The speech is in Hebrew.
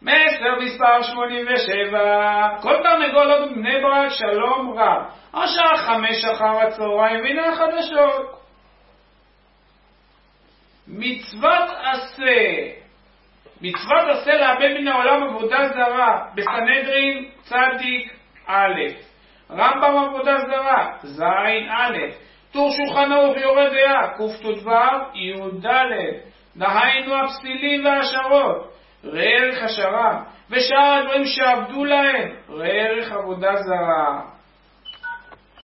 מסר מספר 87. כל תרנגולות בני ברק שלום רב. השעה 5 אחר הצהריים והנה החדשות. מצוות עשה לאבד מן העולם עבודה זרה בסנהדרין צדיק א', רמב"ם עבודה זרה זין א', טור שולחן ערוך יורה דעה קט"ו י"ד. דהיינו הפסילים והשערות, ראה ערך השערה, ושאר הדברים שעבדו להם, ראה ערך עבודה זרה.